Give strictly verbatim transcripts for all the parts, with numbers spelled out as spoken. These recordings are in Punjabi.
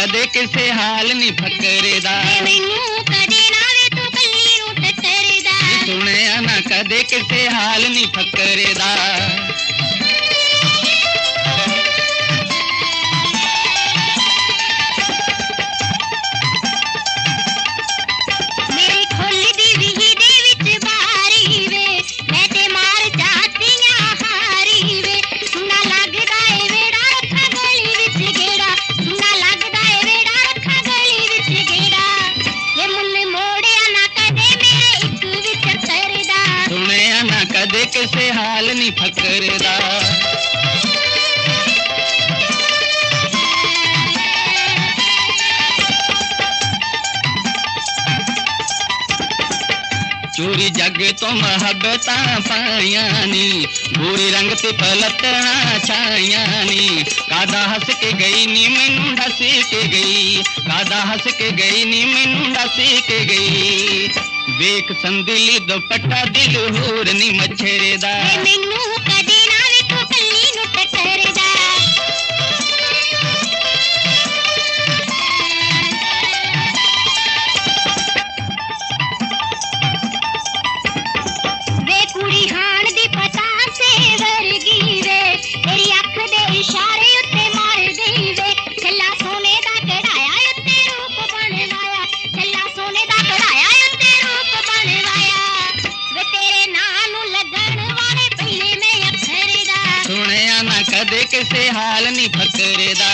ਕਦੇ ਕਿਸੇ ਹਾਲ ਨੀ ਫਕਰਦਾ, ਮੈਨੂੰ ਕਦੇ ਨਾ ਵੇ ਤੂੰ ਕੱਲੀ ਨੂੰ ਟੱਕਰਦਾ, ਸੁਣਿਆ ਨਾ ਕਦੇ ਕਿਸੇ ਹਾਲ ਨੀ ਫਕਰਦਾ। ਮੇਰੀ ਖੋਲੀ ਦੀ ਵੀਹੀ ਦੇ ਵਿੱਚ ਬਾਰੀ ਵੇ, ਮੈਂ ਤੇ ਮਾਰ ਜਾਤੀਆਂ ਹਾਰੀ ਵੇ, ਸੁਣਾ ਲੱਗਦਾ ਏ ਵੇੜਾ ਰੱਖਾਂ ਗਲੀ ਵਿੱਚ ਗੇੜਾ, ਸੁਣਾ ਲੱਗਦਾ ਏ ਵੇੜਾ ਰੱਖਾਂ ਗਲੀ ਵਿੱਚ ਗੇੜਾ, ਇਹ ਮੁੱਲ ਮੋੜਿਆ ਨਾ ਕਦੇ ਮੇਰੇ ਇੱਕ ਵਿੱਚ ਤਰਦਾ, ਸੁਣਿਆ ਨਾ ਕਦੇ ਕਿਸੇ ਹਾਲ ਨੀ ਫਕਰਦਾ। ਚੋਰੀ ਜੱਗ ਤੋਂ ਮੁਹੱਬਤਾਂ ਪਾਈਆਂ ਨੀ, ਗੋਰੇ ਰੰਗ ਤੇ ਪਲਟਣਾ ਛਾਈਆਂ ਨੀ, ਕਾਦਾ ਹੱਸ ਕੇ ਗਈ ਨੀ ਮੈਨੂੰ ਡੱਸ ਕੇ ਗਈ, ਕਾਦਾ ਹੱਸ ਕੇ ਗਈ ਨੀ ਮੈਨੂੰ ਡੱਸ ਕੇ ਗਈ, ਵੇਖ ਸੰਦਲੀ ਦੁਪੱਟਾ ਦਿਲ ਹੋਰ ਨੀ ਮੱਛਰਦਾ, ਮੈਨੂੰ ਕਦੇ ਨਾ ਵੇ ਤੂੰ ਕੱਲੀ ਨੂੰ ਟੱਕਰਦਾ, ਵੇ ਕੁੜੀ ਹਾਣ ਦੀ ਪਤਾਸੇ ਵਰਗੀ ਵੇ, ਤੇਰੀ ਅੱਖ ਦੇ ਇਸ਼ਾਰੇ ਉੱਤੇ ਮਾਰਦੀ ਵੇ, ਛੱਲਾ ਸੋਨੇ ਦਾ ਕਢਾਇਆ ਉੱਤੇ ਰੂਪ ਬਣਵਾਇਆ, ਛੱਲਾ ਸੋਨੇ ਦਾ ਕਢਾਇਆ ਉੱਤੇ ਰੂਪ ਬਣਵਾਇਆ, ਵੇ ਤੇਰੇ ਨਾਂ ਨੂੰ ਲੱਗਣ ਵਾਲੇ ਪਹਿਲੇ ਮੈਂ ਅੱਖਰ ਦਾ, ਸੁਣਿਆ ਨਾ ਕਦੇ ਕਿਸੇ ਹਾਲ ਨੀ ਫਕਰਦਾ।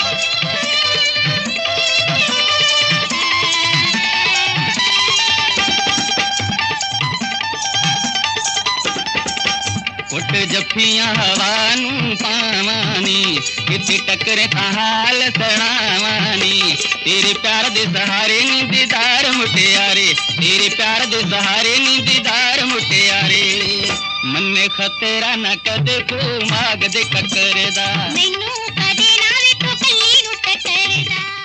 ਕੁੱਟ ਜੱਫੀਆਂ ਹਵਾ ਨੂੰ ਪਾਵਾਂ ਨੀ, ਕਿਤੇ ਟੱਕਰੇ ਤਾਂ ਹਾਲ ਸੁਣਾਵਾਂ ਨੀ, ਤੇਰੇ ਪਿਆਰ ਦੇ ਸਹਾਰੇ ਨੀ ਦੀਦਾਰ ਮੁਟਿਆਰੇ, ਤੇਰੇ ਪਿਆਰ ਦੇ ਸਹਾਰੇ ਨੀ ਦੀਦਾਰ ਮੁਟਿਆਰੇ, ਮੰਨੇ ਖਤਰਾ ਨਾ ਕਦੇ ਕੋ ਮਾਗਦੇ ਕੱਕਰਦਾ, ਮੈਨੂੰ ਕਦੇ ਨਾ ਵੇ ਤੂੰ ਕੱਲੀ ਨੂੰ ਟੱਕਰਦਾ।